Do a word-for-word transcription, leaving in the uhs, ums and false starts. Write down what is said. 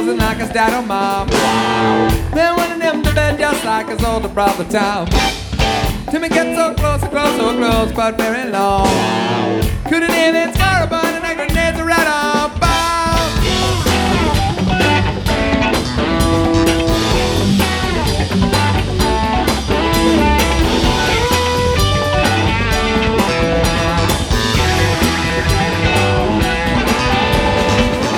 wasn't like his dad or mom. Man wanted him to bed just like his older brother Tom. Timmy gets so close, so close, so close, but very long. Couldn't even score a ball and a grenade to rat on.